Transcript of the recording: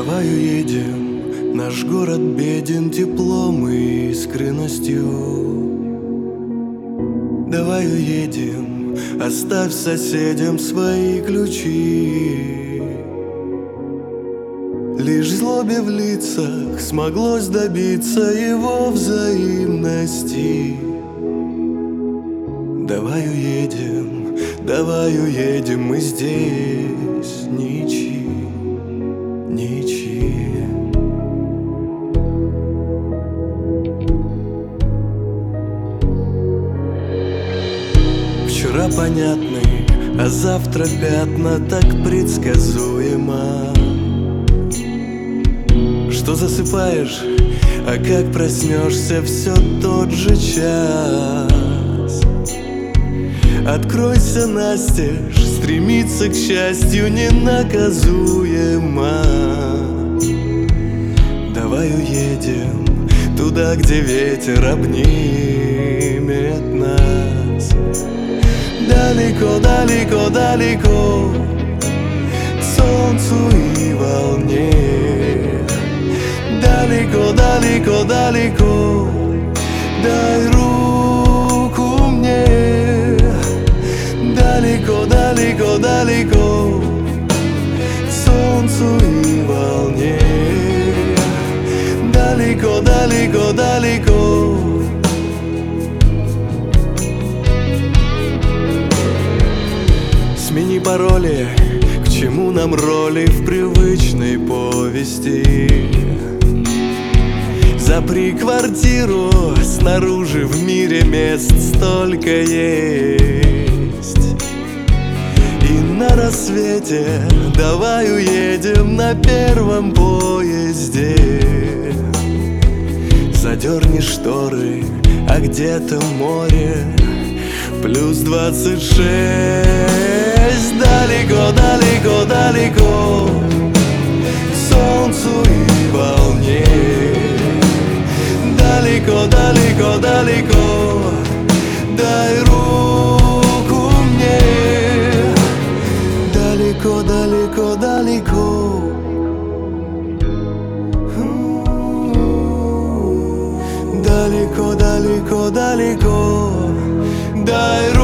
Давай уедем, наш город беден теплом и искренностью. Давай уедем, оставь соседям свои ключи. Лишь злобе в лицах смоглось добиться его взаимности. Давай уедем, мы здесь ничьи, ничьи. Вчера понятный, а завтра пятна так предсказуемо. Что засыпаешь, а как проснешься, все тот же час. Откройся настежь, стремиться к счастью ненаказуемо. Давай уедем туда, где ветер обнимет нас. Далеко, далеко, далеко к солнцу и волне. Далеко, далеко, далеко дай руку мне. Далеко, далеко, далеко к солнцу и волне. Далеко, далеко, далеко. Смени пароли, к чему нам роли в привычной повести. Запри квартиру, снаружи в мире мест столько есть. И на рассвете давай уедем на первом поезде. Задерни шторы, а где-то море плюс 26. Далеко, далеко, далеко к солнцу и волне. Далеко, далеко, далеко дай руку мне. Далеко, далеко, далеко. Далеко, далеко, далеко дай руку.